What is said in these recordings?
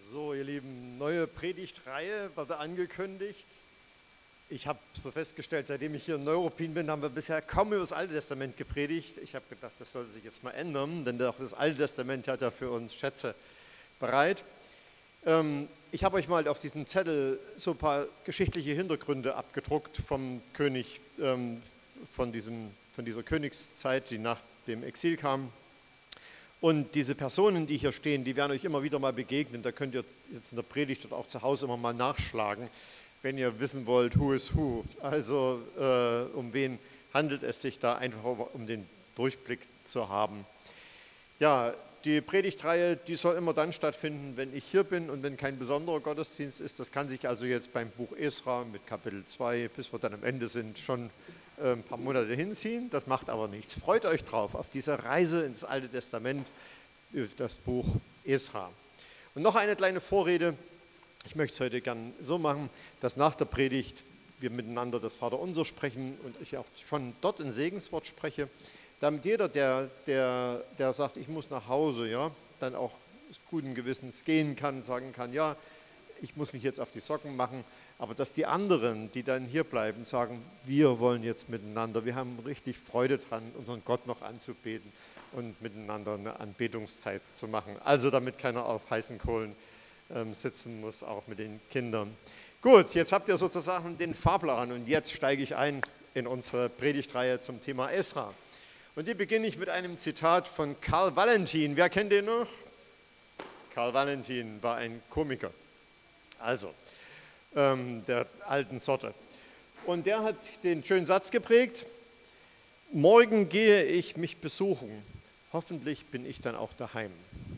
So, ihr Lieben, neue Predigtreihe wurde angekündigt. Ich habe so festgestellt, seitdem ich hier in Neuruppin bin, haben wir bisher kaum über das Alte Testament gepredigt. Ich habe gedacht, das sollte sich jetzt mal ändern, denn auch das Alte Testament hat ja für uns Schätze bereit. Ich habe euch mal auf diesem Zettel so ein paar geschichtliche Hintergründe abgedruckt vom König, von dieser Königszeit, die nach dem Exil kam. Und diese Personen, die hier stehen, die werden euch immer wieder mal begegnen. Da könnt ihr jetzt in der Predigt oder auch zu Hause immer mal nachschlagen, wenn ihr wissen wollt, who is who. Also um wen handelt es sich da, einfach um den Durchblick zu haben. Ja, die Predigtreihe, die soll immer dann stattfinden, wenn ich hier bin und wenn kein besonderer Gottesdienst ist. Das kann sich also jetzt beim Buch Esra mit Kapitel 2, bis wir dann am Ende sind, schon ein paar Monate hinziehen. Das macht aber nichts. Freut euch drauf, auf dieser Reise ins Alte Testament, das Buch Esra. Und noch eine kleine Vorrede. Ich möchte es heute gern so machen, dass nach der Predigt wir miteinander das Vaterunser sprechen und ich auch schon dort ein Segenswort spreche, damit jeder, der sagt, ich muss nach Hause, ja, dann auch guten Gewissens gehen kann, sagen kann, ja, ich muss mich jetzt auf die Socken machen, aber dass die anderen, die dann hier bleiben, sagen, wir wollen jetzt miteinander, wir haben richtig Freude dran, unseren Gott noch anzubeten und miteinander eine Anbetungszeit zu machen. Also damit keiner auf heißen Kohlen sitzen muss, auch mit den Kindern. Gut, jetzt habt ihr sozusagen den Fahrplan und jetzt steige ich ein in unsere Predigtreihe zum Thema Esra. Und die beginne ich mit einem Zitat von Karl Valentin. Wer kennt den noch? Karl Valentin war ein Komiker, also der alten Sorte. Und der hat den schönen Satz geprägt: Morgen gehe ich mich besuchen, hoffentlich bin ich dann auch daheim.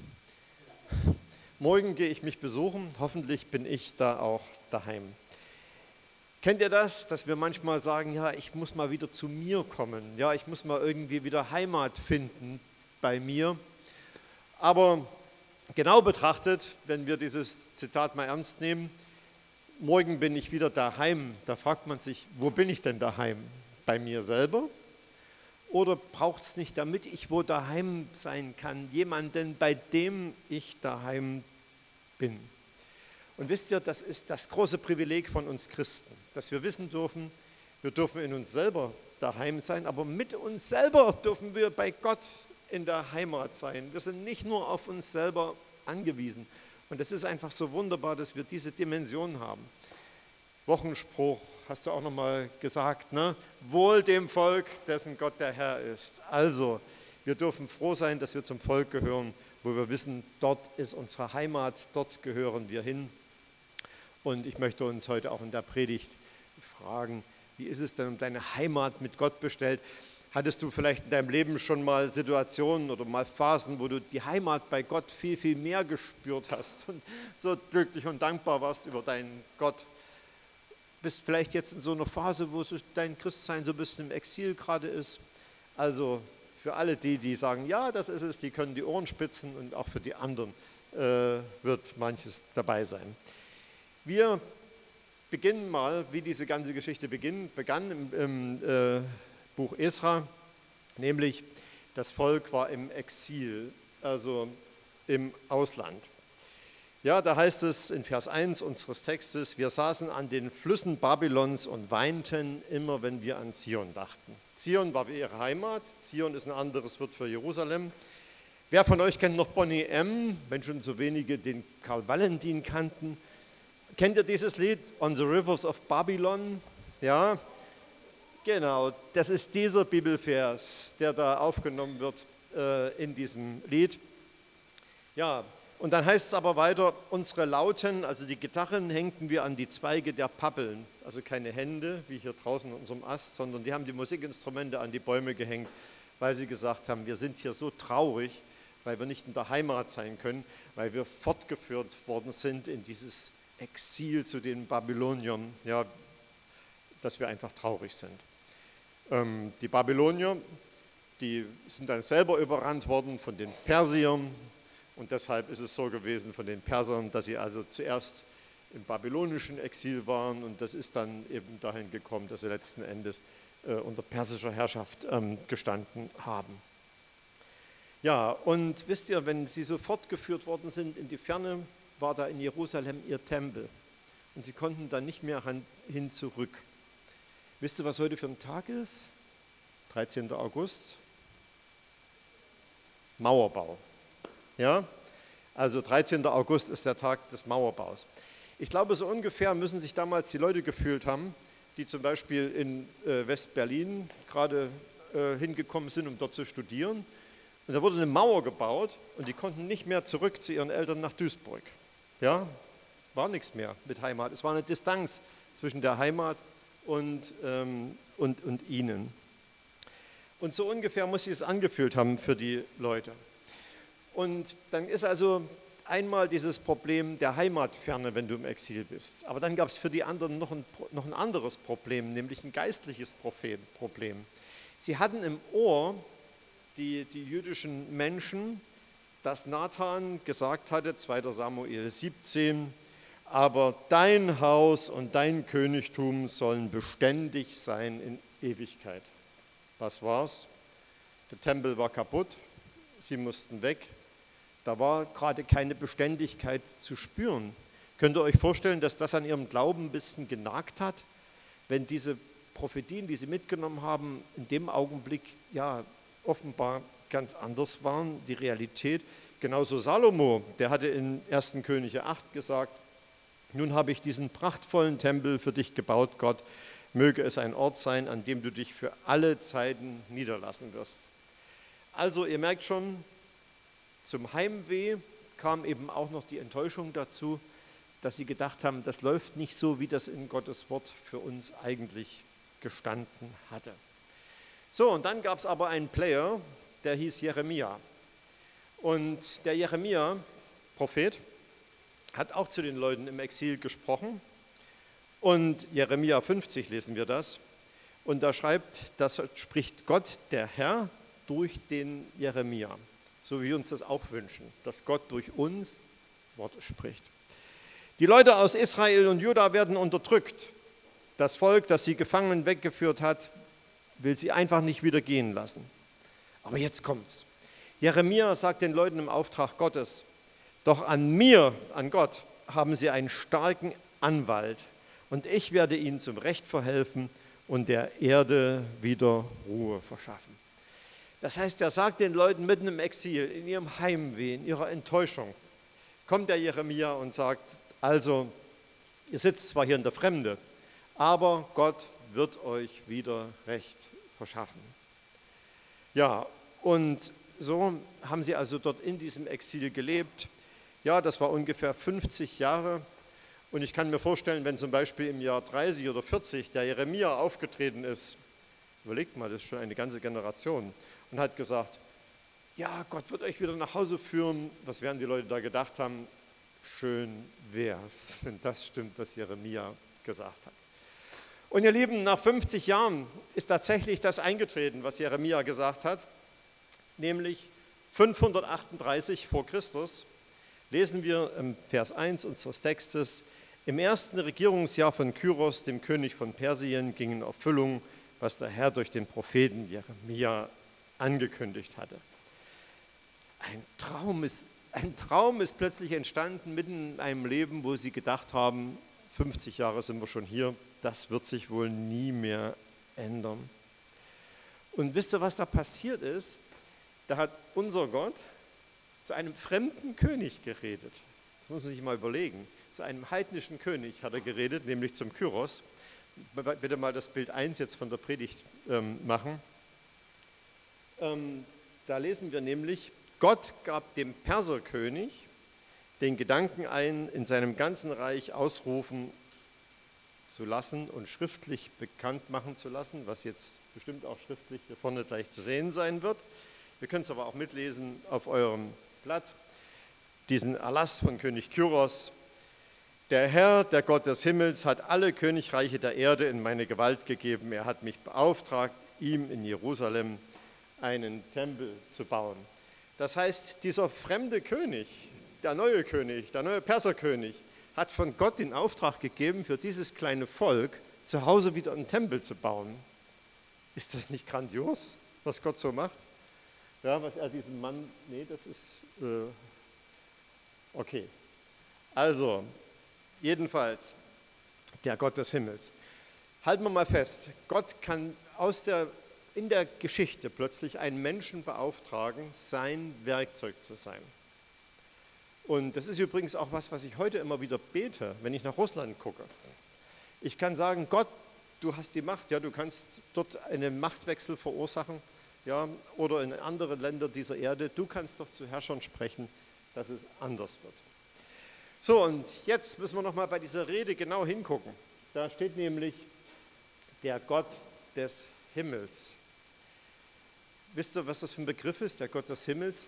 Morgen gehe ich mich besuchen, hoffentlich bin ich da auch daheim. Kennt ihr das, dass wir manchmal sagen, ja, ich muss mal wieder zu mir kommen, ja, ich muss mal irgendwie wieder Heimat finden bei mir. Aber genau betrachtet, wenn wir dieses Zitat mal ernst nehmen, morgen bin ich wieder daheim, da fragt man sich, wo bin ich denn daheim? Bei mir selber? Oder braucht es nicht, damit ich wo daheim sein kann, jemanden, bei dem ich daheim bin? Und wisst ihr, das ist das große Privileg von uns Christen, dass wir wissen dürfen, wir dürfen in uns selber daheim sein, aber mit uns selber dürfen wir bei Gott in der Heimat sein. Wir sind nicht nur auf uns selber angewiesen. Und es ist einfach so wunderbar, dass wir diese Dimension haben. Wochenspruch hast du auch nochmal gesagt, ne? Wohl dem Volk, dessen Gott der Herr ist. Also, wir dürfen froh sein, dass wir zum Volk gehören, wo wir wissen, dort ist unsere Heimat, dort gehören wir hin. Und ich möchte uns heute auch in der Predigt fragen, wie ist es denn um deine Heimat mit Gott bestellt? Hattest du vielleicht in deinem Leben schon mal Situationen oder mal Phasen, wo du die Heimat bei Gott viel, viel mehr gespürt hast und so glücklich und dankbar warst über deinen Gott? Bist vielleicht jetzt in so einer Phase, wo dein Christsein so ein bisschen im Exil gerade ist. Also für alle die sagen, ja, das ist es, die können die Ohren spitzen, und auch für die anderen wird manches dabei sein. Wir beginnen mal, wie diese ganze Geschichte begann im Buch Esra, nämlich das Volk war im Exil, also im Ausland. Ja, da heißt es in Vers 1 unseres Textes, wir saßen an den Flüssen Babylons und weinten immer, wenn wir an Zion dachten. Zion war ihre Heimat, Zion ist ein anderes Wort für Jerusalem. Wer von euch kennt noch Bonnie M., wenn schon so wenige den Karl Valentin kannten? Kennt ihr dieses Lied, On the Rivers of Babylon? Ja, genau, das ist dieser Bibelvers, der da aufgenommen wird in diesem Lied. Ja, und dann heißt es aber weiter, unsere Lauten, also die Gitarren, hängten wir an die Zweige der Pappeln. Also keine Hände, wie hier draußen in unserem Ast, sondern die haben die Musikinstrumente an die Bäume gehängt, weil sie gesagt haben, wir sind hier so traurig, weil wir nicht in der Heimat sein können, weil wir fortgeführt worden sind in dieses Exil zu den Babyloniern, ja, dass wir einfach traurig sind. Die Babylonier, die sind dann selber überrannt worden von den Persiern. Und deshalb ist es so gewesen von den Persern, dass sie also zuerst im babylonischen Exil waren und das ist dann eben dahin gekommen, dass sie letzten Endes unter persischer Herrschaft gestanden haben. Ja, und wisst ihr, wenn sie so fortgeführt worden sind in die Ferne, war da in Jerusalem ihr Tempel. Und sie konnten dann nicht mehr hin zurück. Wisst ihr, was heute für ein Tag ist? 13. August. Mauerbau. Ja? Also 13. August ist der Tag des Mauerbaus. Ich glaube, so ungefähr müssen sich damals die Leute gefühlt haben, die zum Beispiel in West-Berlin gerade hingekommen sind, um dort zu studieren. Und da wurde eine Mauer gebaut und die konnten nicht mehr zurück zu ihren Eltern nach Duisburg. Ja, war nichts mehr mit Heimat. Es war eine Distanz zwischen der Heimat und ihnen. Und so ungefähr muss sich es angefühlt haben für die Leute. Und dann ist also einmal dieses Problem der Heimatferne, wenn du im Exil bist. Aber dann gab es für die anderen noch ein anderes Problem, nämlich ein geistliches Problem. Sie hatten im Ohr, die jüdischen Menschen, dass Nathan gesagt hatte, 2. Samuel 17, aber dein Haus und dein Königtum sollen beständig sein in Ewigkeit. Was war's? Der Tempel war kaputt, sie mussten weg. Da war gerade keine Beständigkeit zu spüren. Könnt ihr euch vorstellen, dass das an ihrem Glauben ein bisschen genagt hat, wenn diese Prophetien, die sie mitgenommen haben, in dem Augenblick ja offenbar ganz anders waren, die Realität. Genauso Salomo, der hatte in 1. Könige 8 gesagt, nun habe ich diesen prachtvollen Tempel für dich gebaut, Gott, möge es ein Ort sein, an dem du dich für alle Zeiten niederlassen wirst. Also ihr merkt schon, zum Heimweh kam eben auch noch die Enttäuschung dazu, dass sie gedacht haben, das läuft nicht so, wie das in Gottes Wort für uns eigentlich gestanden hatte. So, und dann gab es aber einen Player, der hieß Jeremia. Und der Jeremia, Prophet, hat auch zu den Leuten im Exil gesprochen. Und Jeremia 50 lesen wir das. Und da das spricht Gott, der Herr, durch den Jeremia. So wie wir uns das auch wünschen, dass Gott durch uns Worte spricht. Die Leute aus Israel und Juda werden unterdrückt. Das Volk, das sie gefangen weggeführt hat, will sie einfach nicht wieder gehen lassen. Aber jetzt kommt's. Jeremia sagt den Leuten im Auftrag Gottes, doch an mir, an Gott, haben sie einen starken Anwalt und ich werde ihnen zum Recht verhelfen und der Erde wieder Ruhe verschaffen. Das heißt, er sagt den Leuten mitten im Exil, in ihrem Heimweh, in ihrer Enttäuschung, kommt der Jeremia und sagt, also, ihr sitzt zwar hier in der Fremde, aber Gott wird euch wieder Recht verschaffen. Ja, und so haben sie also dort in diesem Exil gelebt. Ja, das war ungefähr 50 Jahre. Und ich kann mir vorstellen, wenn zum Beispiel im Jahr 30 oder 40 der Jeremia aufgetreten ist, überlegt mal, das ist schon eine ganze Generation, und hat gesagt, ja, Gott wird euch wieder nach Hause führen. Was werden die Leute da gedacht haben? Schön wär's, wenn das stimmt, was Jeremia gesagt hat. Und ihr Lieben, nach 50 Jahren ist tatsächlich das eingetreten, was Jeremia gesagt hat, nämlich 538 vor Christus, lesen wir im Vers 1 unseres Textes, im ersten Regierungsjahr von Kyros, dem König von Persien, ging in Erfüllung, was der Herr durch den Propheten Jeremia angekündigt hatte. Ein Traum ist plötzlich entstanden mitten in einem Leben, wo sie gedacht haben, 50 Jahre sind wir schon hier, das wird sich wohl nie mehr ändern. Und wisst ihr, was da passiert ist? Da hat unser Gott zu einem fremden König geredet. Das muss man sich mal überlegen. Zu einem heidnischen König hat er geredet, nämlich zum Kyros. Bitte mal das Bild 1 jetzt von der Predigt machen. Da lesen wir nämlich, Gott gab dem Perserkönig den Gedanken ein, in seinem ganzen Reich ausrufen zu lassen und schriftlich bekannt machen zu lassen, was jetzt bestimmt auch schriftlich hier vorne gleich zu sehen sein wird. Ihr könnt es aber auch mitlesen auf eurem Blatt. Diesen Erlass von König Kyros. Der Herr, der Gott des Himmels, hat alle Königreiche der Erde in meine Gewalt gegeben. Er hat mich beauftragt, ihm in Jerusalem einen Tempel zu bauen. Das heißt, dieser fremde König, der neue Perserkönig, hat von Gott den Auftrag gegeben, für dieses kleine Volk zu Hause wieder einen Tempel zu bauen. Ist das nicht grandios, was Gott so macht? Ja, was er diesem Mann, nee, das ist, okay. Also, jedenfalls, der Gott des Himmels. Halten wir mal fest, Gott kann in der Geschichte plötzlich einen Menschen beauftragen, sein Werkzeug zu sein. Und das ist übrigens auch was ich heute immer wieder bete, wenn ich nach Russland gucke. Ich kann sagen, Gott, du hast die Macht, ja, du kannst dort einen Machtwechsel verursachen, ja, oder in andere Länder dieser Erde. Du kannst doch zu Herrschern sprechen, dass es anders wird. So, und jetzt müssen wir nochmal bei dieser Rede genau hingucken. Da steht nämlich der Gott des Himmels. Wisst ihr, was das für ein Begriff ist, der Gott des Himmels?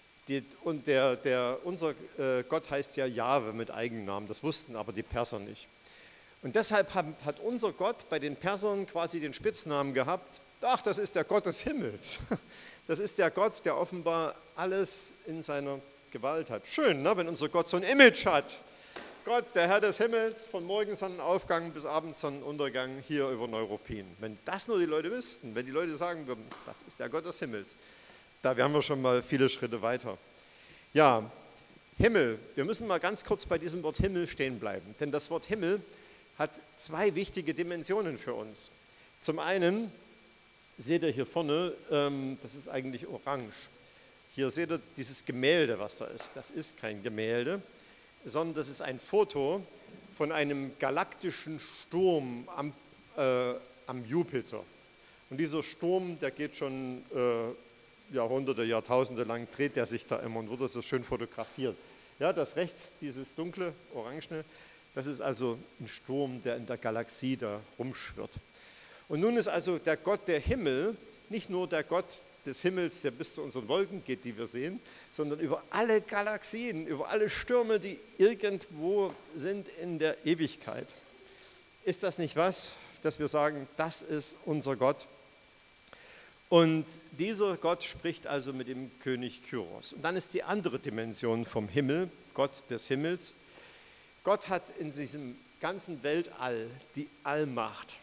Unser Gott heißt ja Jahwe mit Eigennamen, das wussten aber die Perser nicht. Und deshalb hat unser Gott bei den Persern quasi den Spitznamen gehabt, ach, das ist der Gott des Himmels. Das ist der Gott, der offenbar alles in seiner Gewalt hat. Schön, ne, wenn unser Gott so ein Image hat. Gott, der Herr des Himmels, von morgens Sonnenaufgang bis abends Sonnenuntergang hier über Neuruppin. Wenn das nur die Leute wüssten, wenn die Leute sagen würden, das ist der Gott des Himmels, da wären wir schon mal viele Schritte weiter. Ja, Himmel, wir müssen mal ganz kurz bei diesem Wort Himmel stehen bleiben, denn das Wort Himmel hat zwei wichtige Dimensionen für uns. Zum einen seht ihr hier vorne, das ist eigentlich orange. Hier seht ihr dieses Gemälde, was da ist. Das ist kein Gemälde, sondern das ist ein Foto von einem galaktischen Sturm am Jupiter. Und dieser Sturm, der geht schon Jahrhunderte, Jahrtausende lang, dreht der sich da immer und wurde so schön fotografiert. Ja, das rechts, dieses dunkle, orangene, das ist also ein Sturm, der in der Galaxie da rumschwirrt. Und nun ist also der Gott der Himmel nicht nur der Gott des Himmels, der bis zu unseren Wolken geht, die wir sehen, sondern über alle Galaxien, über alle Stürme, die irgendwo sind in der Ewigkeit. Ist das nicht was, dass wir sagen, das ist unser Gott? Und dieser Gott spricht also mit dem König Kyros. Und dann ist die andere Dimension vom Himmel, Gott des Himmels. Gott hat in diesem ganzen Weltall die Allmacht.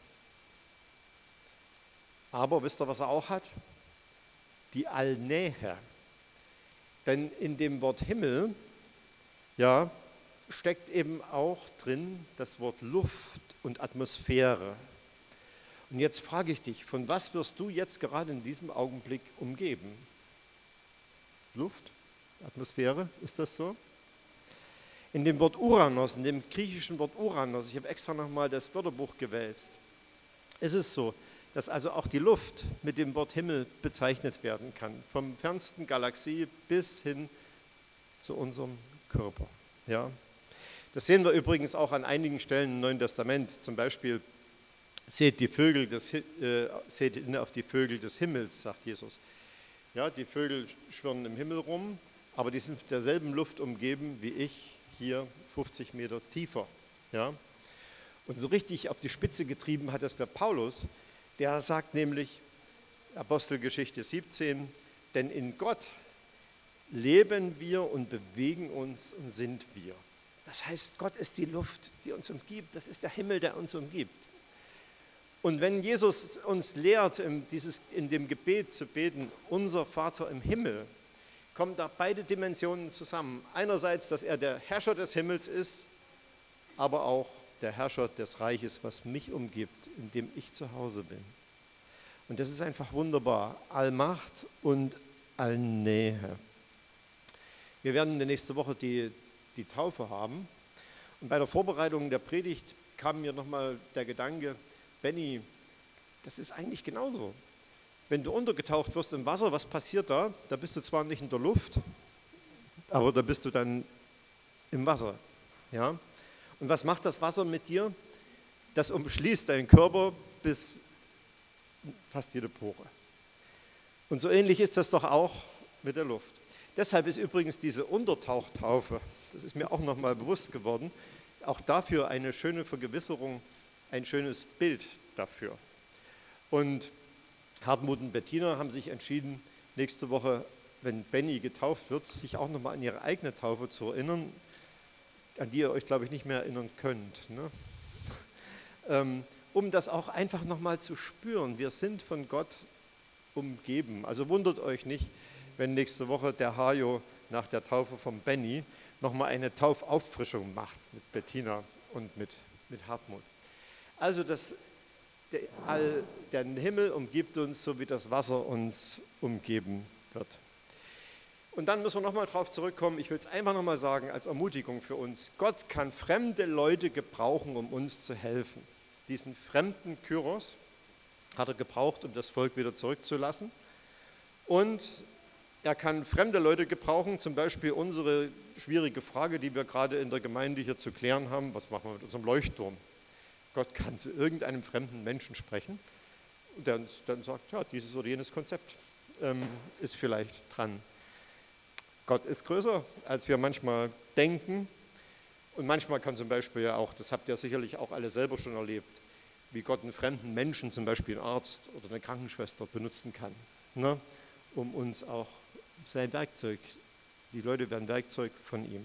Aber wisst ihr, was er auch hat? Die Allnähe. Denn in dem Wort Himmel, ja, steckt eben auch drin das Wort Luft und Atmosphäre. Und jetzt frage ich dich, von was wirst du jetzt gerade in diesem Augenblick umgeben? Luft? Atmosphäre? Ist das so? In dem Wort Uranos, in dem griechischen Wort Uranos, ich habe extra nochmal das Wörterbuch gewälzt, ist es so, dass also auch die Luft mit dem Wort Himmel bezeichnet werden kann. Vom fernsten Galaxie bis hin zu unserem Körper. Ja? Das sehen wir übrigens auch an einigen Stellen im Neuen Testament. Zum Beispiel, seht auf die Vögel des Himmels, sagt Jesus. Ja, die Vögel schwirren im Himmel rum, aber die sind derselben Luft umgeben wie ich hier 50 Meter tiefer. Ja? Und so richtig auf die Spitze getrieben hat das der Paulus. Der sagt nämlich, Apostelgeschichte 17, denn in Gott leben wir und bewegen uns und sind wir. Das heißt, Gott ist die Luft, die uns umgibt. Das ist der Himmel, der uns umgibt. Und wenn Jesus uns lehrt, in dem Gebet zu beten, unser Vater im Himmel, kommen da beide Dimensionen zusammen. Einerseits, dass er der Herrscher des Himmels ist, aber auch der Herrscher des Reiches, was mich umgibt, in dem ich zu Hause bin. Und das ist einfach wunderbar. Allmacht und Allnähe. Wir werden nächste Woche die Taufe haben. Und bei der Vorbereitung der Predigt kam mir nochmal der Gedanke, Benny, das ist eigentlich genauso. Wenn du untergetaucht wirst im Wasser, was passiert da? Da bist du zwar nicht in der Luft, aber da bist du dann im Wasser. Ja? Und was macht das Wasser mit dir? Das umschließt deinen Körper bis fast jede Pore. Und so ähnlich ist das doch auch mit der Luft. Deshalb ist übrigens diese Untertauchtaufe, das ist mir auch nochmal bewusst geworden, auch dafür eine schöne Vergewisserung, ein schönes Bild dafür. Und Hartmut und Bettina haben sich entschieden, nächste Woche, wenn Benny getauft wird, sich auch nochmal an ihre eigene Taufe zu erinnern, an die ihr euch, glaube ich, nicht mehr erinnern könnt. Ne? Um das auch einfach nochmal zu spüren. Wir sind von Gott umgeben. Also wundert euch nicht, wenn nächste Woche der Hajo nach der Taufe von Benny nochmal eine Taufauffrischung macht mit Bettina und mit Hartmut. Also der Himmel umgibt uns, so wie das Wasser uns umgeben wird. Und dann müssen wir nochmal drauf zurückkommen, ich will es einfach nochmal sagen als Ermutigung für uns. Gott kann fremde Leute gebrauchen, um uns zu helfen. Diesen fremden Kyros hat er gebraucht, um das Volk wieder zurückzulassen. Und er kann fremde Leute gebrauchen, zum Beispiel unsere schwierige Frage, die wir gerade in der Gemeinde hier zu klären haben, was machen wir mit unserem Leuchtturm? Gott kann zu irgendeinem fremden Menschen sprechen und der uns dann sagt, ja, dieses oder jenes Konzept ist vielleicht dran. Gott ist größer, als wir manchmal denken. Und manchmal kann zum Beispiel ja auch, das habt ihr sicherlich auch alle selber schon erlebt, wie Gott einen fremden Menschen, zum Beispiel einen Arzt oder eine Krankenschwester, benutzen kann, ne? Um uns auch sein Werkzeug, die Leute werden Werkzeug von ihm.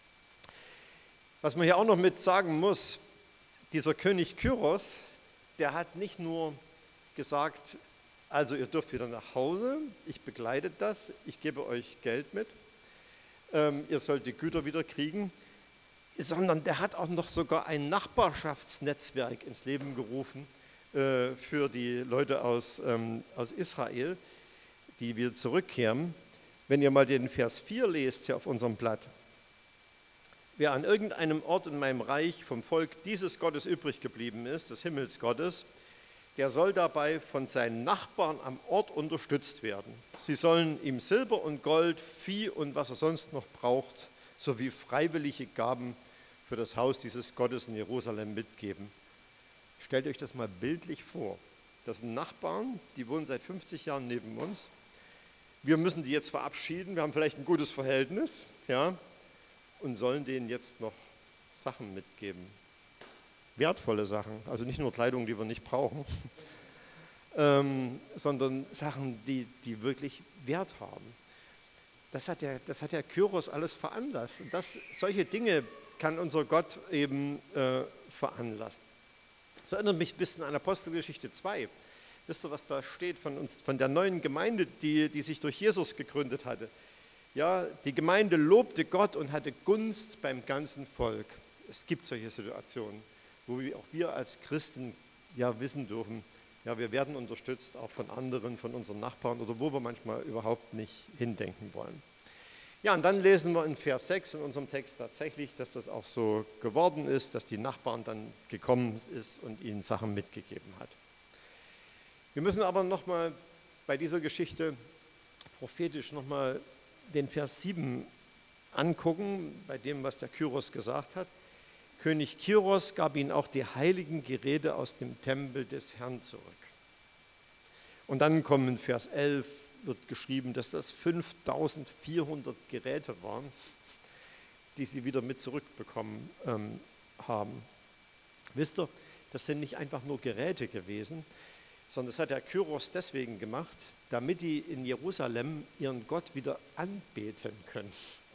Was man hier auch noch mit sagen muss, dieser König Kyros, der hat nicht nur gesagt, also ihr dürft wieder nach Hause, ich begleite das, ich gebe euch Geld mit, ihr sollt die Güter wieder kriegen, sondern der hat auch noch sogar ein Nachbarschaftsnetzwerk ins Leben gerufen für die Leute aus Israel, die wieder zurückkehren. Wenn ihr mal den Vers 4 lest hier auf unserem Blatt, wer an irgendeinem Ort in meinem Reich vom Volk dieses Gottes übrig geblieben ist, des Himmelsgottes, der soll dabei von seinen Nachbarn am Ort unterstützt werden. Sie sollen ihm Silber und Gold, Vieh und was er sonst noch braucht, sowie freiwillige Gaben für das Haus dieses Gottes in Jerusalem mitgeben. Stellt euch das mal bildlich vor. Das sind Nachbarn, die wohnen seit 50 Jahren neben uns. Wir müssen die jetzt verabschieden, wir haben vielleicht ein gutes Verhältnis, ja, und sollen denen jetzt noch Sachen mitgeben. Wertvolle Sachen, also nicht nur Kleidung, die wir nicht brauchen, sondern Sachen, die wirklich Wert haben. Das hat der Kyros alles veranlasst. Und solche Dinge kann unser Gott eben veranlassen. Das erinnert mich ein bisschen an Apostelgeschichte 2. Wisst ihr, was da steht von der neuen Gemeinde, die sich durch Jesus gegründet hatte? Ja, die Gemeinde lobte Gott und hatte Gunst beim ganzen Volk. Es gibt solche Situationen, wo auch wir als Christen ja wissen dürfen, ja, wir werden unterstützt, auch von anderen, von unseren Nachbarn oder wo wir manchmal überhaupt nicht hindenken wollen. Ja, und dann lesen wir in Vers 6 in unserem Text tatsächlich, dass das auch so geworden ist, dass die Nachbarn dann gekommen ist und ihnen Sachen mitgegeben hat. Wir müssen aber nochmal bei dieser Geschichte prophetisch nochmal den Vers 7 angucken, bei dem, was der Kyros gesagt hat. König Kyros gab ihnen auch die heiligen Geräte aus dem Tempel des Herrn zurück. Und dann kommen in Vers 11, wird geschrieben, dass das 5400 Geräte waren, die sie wieder mit zurückbekommen haben. Wisst ihr, das sind nicht einfach nur Geräte gewesen, sondern das hat der Kyros deswegen gemacht, damit die in Jerusalem ihren Gott wieder anbeten können.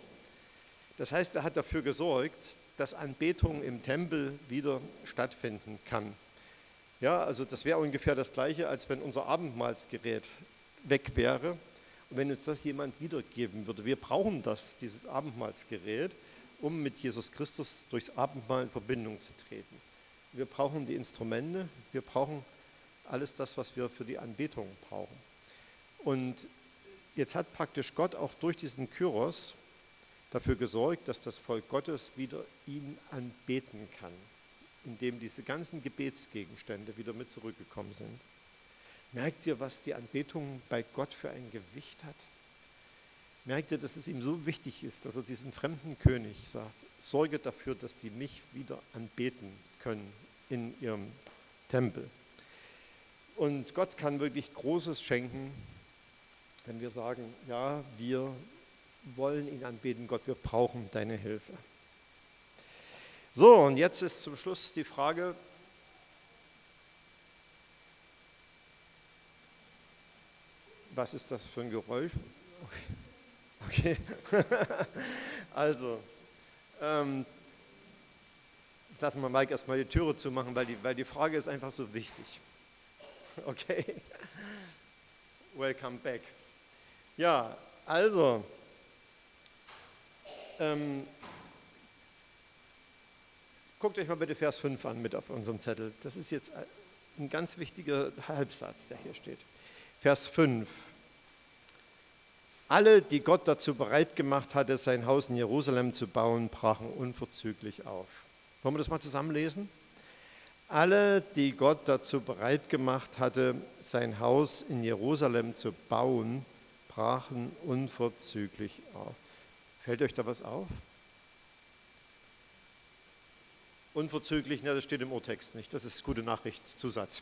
Das heißt, er hat dafür gesorgt, dass Anbetung im Tempel wieder stattfinden kann. Ja, also das wäre ungefähr das Gleiche, als wenn unser Abendmahlsgerät weg wäre und wenn uns das jemand wiedergeben würde. Wir brauchen dieses Abendmahlsgerät, um mit Jesus Christus durchs Abendmahl in Verbindung zu treten. Wir brauchen die Instrumente, wir brauchen alles das, was wir für die Anbetung brauchen. Und jetzt hat praktisch Gott auch durch diesen Kyros dafür gesorgt, dass das Volk Gottes wieder ihn anbeten kann, indem diese ganzen Gebetsgegenstände wieder mit zurückgekommen sind. Merkt ihr, was die Anbetung bei Gott für ein Gewicht hat? Merkt ihr, dass es ihm so wichtig ist, dass er diesem fremden König sagt, sorge dafür, dass die mich wieder anbeten können in ihrem Tempel. Und Gott kann wirklich Großes schenken, wenn wir sagen, ja, wir wollen ihn anbeten, Gott, wir brauchen deine Hilfe. So, und jetzt ist zum Schluss die Frage, was ist das für ein Geräusch? Okay. Also, lassen wir Mike erstmal die Türe zumachen, weil die Frage ist einfach so wichtig. Okay. Welcome back. Ja, also, Guckt euch mal bitte Vers 5 an mit auf unserem Zettel. Das ist jetzt ein ganz wichtiger Halbsatz, der hier steht. Vers 5. Alle, die Gott dazu bereit gemacht hatte, sein Haus in Jerusalem zu bauen, brachen unverzüglich auf. Wollen wir das mal zusammenlesen? Alle, die Gott dazu bereit gemacht hatte, sein Haus in Jerusalem zu bauen, brachen unverzüglich auf. Fällt euch da was auf? Unverzüglich, das steht im Urtext nicht. Das ist gute Nachricht, Zusatz.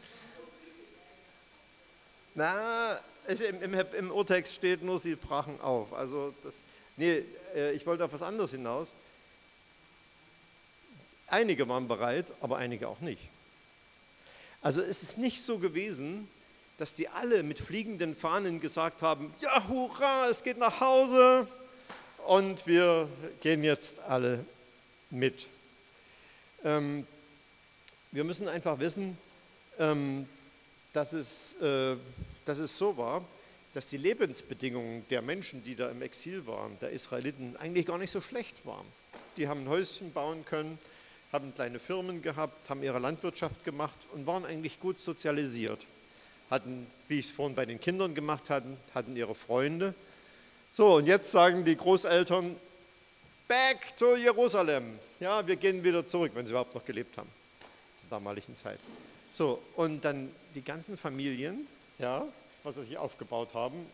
Na, im Urtext steht nur, sie brachen auf. Also ich wollte auf was anderes hinaus. Einige waren bereit, aber einige auch nicht. Also es ist nicht so gewesen, dass die alle mit fliegenden Fahnen gesagt haben, ja, hurra, es geht nach Hause und wir gehen jetzt alle mit. Wir müssen einfach wissen, dass es so war, dass die Lebensbedingungen der Menschen, die da im Exil waren, der Israeliten, eigentlich gar nicht so schlecht waren. Die haben ein Häuschen bauen können, haben kleine Firmen gehabt, haben ihre Landwirtschaft gemacht und waren eigentlich gut sozialisiert. Hatten, wie ich es vorhin bei den Kindern gemacht hatte, hatten ihre Freunde. So, und jetzt sagen die Großeltern, back to Jerusalem. Ja, wir gehen wieder zurück, wenn sie überhaupt noch gelebt haben, zur damaligen Zeit. So, und dann die ganzen Familien, ja, was sie sich aufgebaut haben,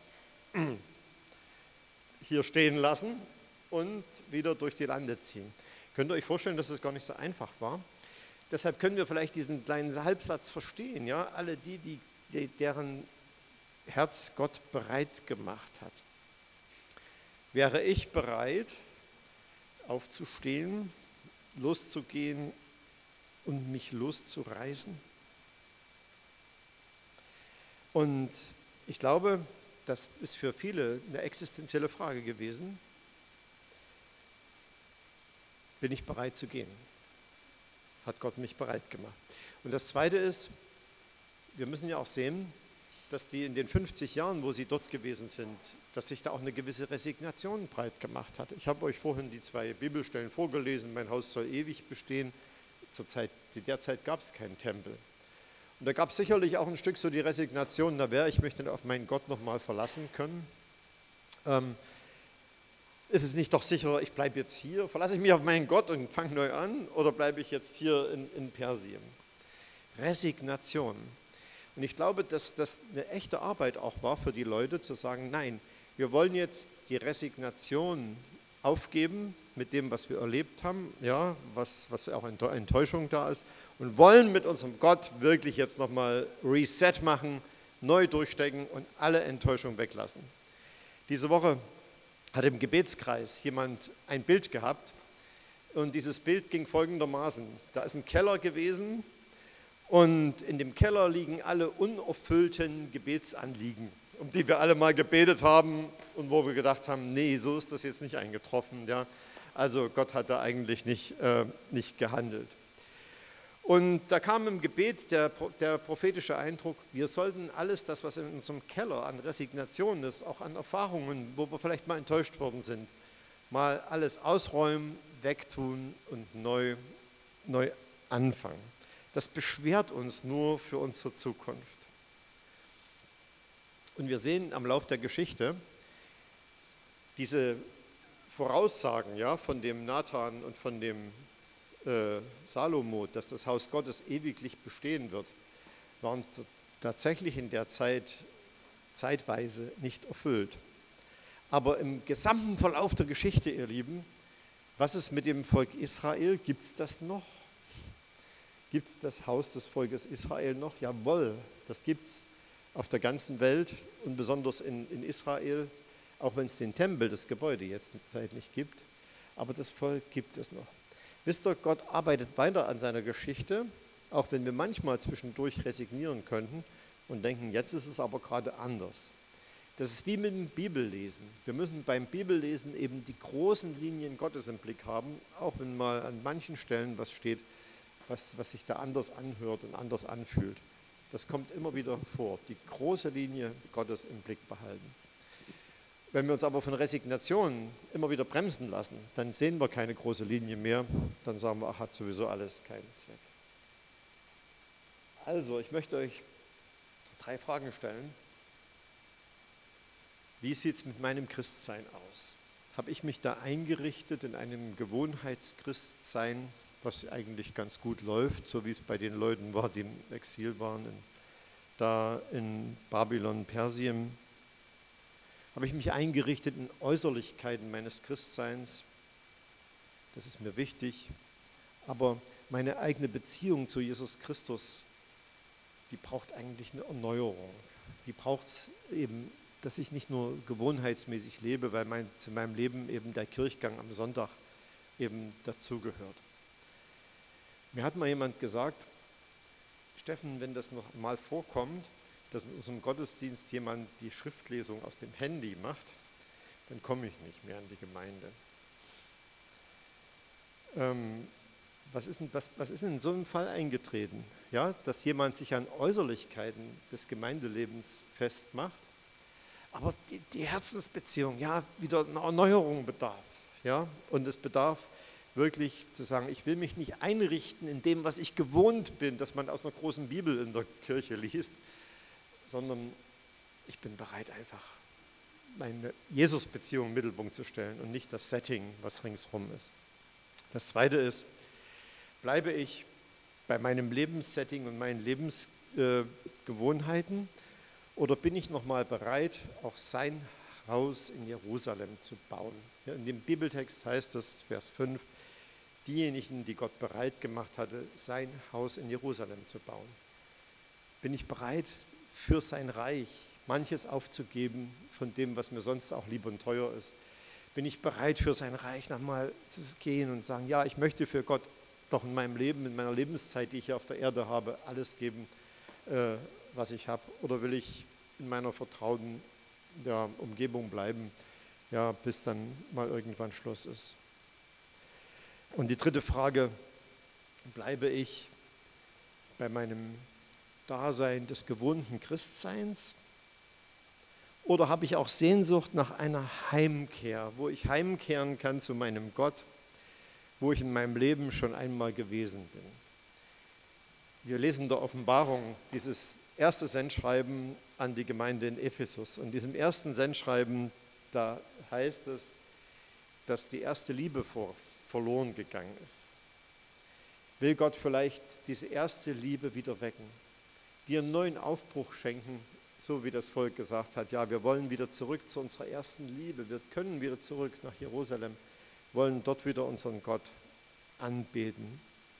hier stehen lassen und wieder durch die Lande ziehen. Könnt ihr euch vorstellen, dass das gar nicht so einfach war? Deshalb können wir vielleicht diesen kleinen Halbsatz verstehen, ja, alle deren Herz Gott bereit gemacht hat. Wäre ich bereit, aufzustehen, loszugehen und mich loszureißen? Und ich glaube, das ist für viele eine existenzielle Frage gewesen. Bin ich bereit zu gehen? Hat Gott mich bereit gemacht? Und das Zweite ist, wir müssen ja auch sehen, dass die in den 50 Jahren, wo sie dort gewesen sind, dass sich da auch eine gewisse Resignation breit gemacht hat. Ich habe euch vorhin die 2 Bibelstellen vorgelesen, mein Haus soll ewig bestehen. Zu der Zeit gab es keinen Tempel. Und da gab es sicherlich auch ein Stück so die Resignation, ich möchte auf meinen Gott nochmal verlassen können. Ist es nicht doch sicher, ich bleibe jetzt hier, verlasse ich mich auf meinen Gott und fange neu an oder bleibe ich jetzt hier in Persien? Resignation. Und ich glaube, dass das eine echte Arbeit auch war für die Leute, zu sagen, nein, wir wollen jetzt die Resignation aufgeben mit dem, was wir erlebt haben, ja, was auch Enttäuschung da ist, und wollen mit unserem Gott wirklich jetzt nochmal Reset machen, neu durchstecken und alle Enttäuschung weglassen. Diese Woche hat im Gebetskreis jemand ein Bild gehabt und dieses Bild ging folgendermaßen. Da ist ein Keller gewesen und in dem Keller liegen alle unerfüllten Gebetsanliegen, um die wir alle mal gebetet haben und wo wir gedacht haben, nee, so ist das jetzt nicht eingetroffen. Ja? Also Gott hat da eigentlich nicht gehandelt. Und da kam im Gebet der prophetische Eindruck, wir sollten alles das, was in unserem Keller an Resignation ist, auch an Erfahrungen, wo wir vielleicht mal enttäuscht worden sind, mal alles ausräumen, wegtun und neu anfangen. Das beschwert uns nur für unsere Zukunft. Und wir sehen am Lauf der Geschichte diese Voraussagen, ja, von dem Nathan und von dem Salomo, dass das Haus Gottes ewiglich bestehen wird, waren tatsächlich in der Zeit zeitweise nicht erfüllt. Aber im gesamten Verlauf der Geschichte, ihr Lieben, was ist mit dem Volk Israel? Gibt es das noch? Gibt es das Haus des Volkes Israel noch? Jawohl, das gibt es auf der ganzen Welt und besonders in Israel, auch wenn es den Tempel, das Gebäude jetzt in der Zeit nicht gibt. Aber das Volk gibt es noch. Wisst ihr, Gott arbeitet weiter an seiner Geschichte, auch wenn wir manchmal zwischendurch resignieren könnten und denken, jetzt ist es aber gerade anders. Das ist wie mit dem Bibellesen. Wir müssen beim Bibellesen eben die großen Linien Gottes im Blick haben, auch wenn mal an manchen Stellen was steht, was sich da anders anhört und anders anfühlt. Das kommt immer wieder vor, die große Linie Gottes im Blick behalten. Wenn wir uns aber von Resignation immer wieder bremsen lassen, dann sehen wir keine große Linie mehr, dann sagen wir, ach, hat sowieso alles keinen Zweck. Also, ich möchte euch 3 Fragen stellen. Wie sieht es mit meinem Christsein aus? Habe ich mich da eingerichtet in einem Gewohnheitschristsein, was eigentlich ganz gut läuft, so wie es bei den Leuten war, die im Exil waren, da in Babylon, Persien? Habe ich mich eingerichtet in Äußerlichkeiten meines Christseins? Das ist mir wichtig. Aber meine eigene Beziehung zu Jesus Christus, die braucht eigentlich eine Erneuerung. Die braucht es eben, dass ich nicht nur gewohnheitsmäßig lebe, weil zu meinem Leben eben der Kirchgang am Sonntag eben dazugehört. Mir hat mal jemand gesagt, Steffen, wenn das noch mal vorkommt, dass in unserem Gottesdienst jemand die Schriftlesung aus dem Handy macht, dann komme ich nicht mehr in die Gemeinde. Was ist in so einem Fall eingetreten? Ja, dass jemand sich an Äußerlichkeiten des Gemeindelebens festmacht, aber die Herzensbeziehung, ja, wieder eine Erneuerung bedarf. Ja, und es bedarf wirklich zu sagen, ich will mich nicht einrichten in dem, was ich gewohnt bin, dass man aus einer großen Bibel in der Kirche liest, sondern ich bin bereit, einfach meine Jesus-Beziehung in den Mittelpunkt zu stellen und nicht das Setting, was ringsherum ist. Das Zweite ist, bleibe ich bei meinem Lebenssetting und meinen Lebensgewohnheiten oder bin ich nochmal bereit, auch sein Haus in Jerusalem zu bauen? Ja, in dem Bibeltext heißt es, Vers 5, diejenigen, die Gott bereit gemacht hatte, sein Haus in Jerusalem zu bauen. Bin ich bereit, für sein Reich manches aufzugeben von dem, was mir sonst auch lieb und teuer ist? Bin ich bereit, für sein Reich nochmal zu gehen und sagen, ja, ich möchte für Gott doch in meinem Leben, in meiner Lebenszeit, die ich hier auf der Erde habe, alles geben, was ich habe? Oder will ich in meiner vertrauten Umgebung bleiben, ja, bis dann mal irgendwann Schluss ist? Und die dritte Frage, bleibe ich bei meinem Dasein des gewohnten Christseins? Oder habe ich auch Sehnsucht nach einer Heimkehr, wo ich heimkehren kann zu meinem Gott, wo ich in meinem Leben schon einmal gewesen bin? Wir lesen in der Offenbarung dieses erste Sendschreiben an die Gemeinde in Ephesus. Und in diesem ersten Sendschreiben, da heißt es, dass die erste Liebe verloren gegangen ist. Will Gott vielleicht diese erste Liebe wieder wecken, dir einen neuen Aufbruch schenken, so wie das Volk gesagt hat, ja, wir wollen wieder zurück zu unserer ersten Liebe, wir können wieder zurück nach Jerusalem, wollen dort wieder unseren Gott anbeten.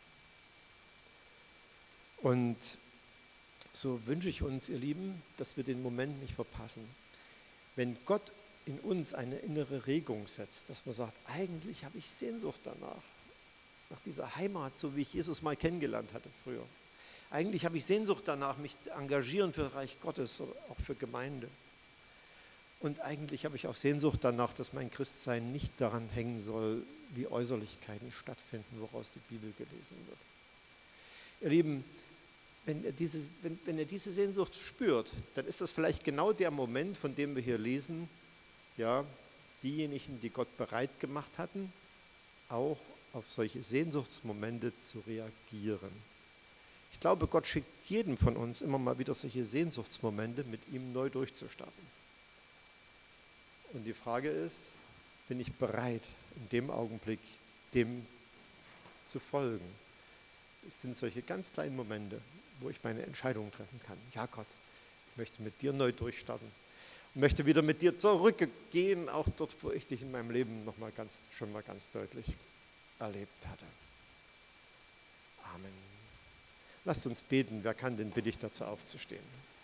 Und so wünsche ich uns, ihr Lieben, dass wir den Moment nicht verpassen. Wenn Gott in uns eine innere Regung setzt, dass man sagt, eigentlich habe ich Sehnsucht danach, nach dieser Heimat, so wie ich Jesus mal kennengelernt hatte früher. Eigentlich habe ich Sehnsucht danach, mich zu engagieren für das Reich Gottes oder auch für Gemeinde. Und eigentlich habe ich auch Sehnsucht danach, dass mein Christsein nicht daran hängen soll, wie Äußerlichkeiten stattfinden, woraus die Bibel gelesen wird. Ihr Lieben, wenn ihr diese Sehnsucht spürt, dann ist das vielleicht genau der Moment, von dem wir hier lesen, ja, diejenigen, die Gott bereit gemacht hatten, auch auf solche Sehnsuchtsmomente zu reagieren. Ich glaube, Gott schickt jedem von uns immer mal wieder solche Sehnsuchtsmomente, mit ihm neu durchzustarten. Und die Frage ist, bin ich bereit, in dem Augenblick dem zu folgen? Es sind solche ganz kleinen Momente, wo ich meine Entscheidung treffen kann. Ja, Gott, ich möchte mit dir neu durchstarten und möchte wieder mit dir zurückgehen, auch dort, wo ich dich in meinem Leben schon mal ganz deutlich erlebt hatte. Amen. Lasst uns beten. Wer kann denn, bitte ich dazu aufzustehen?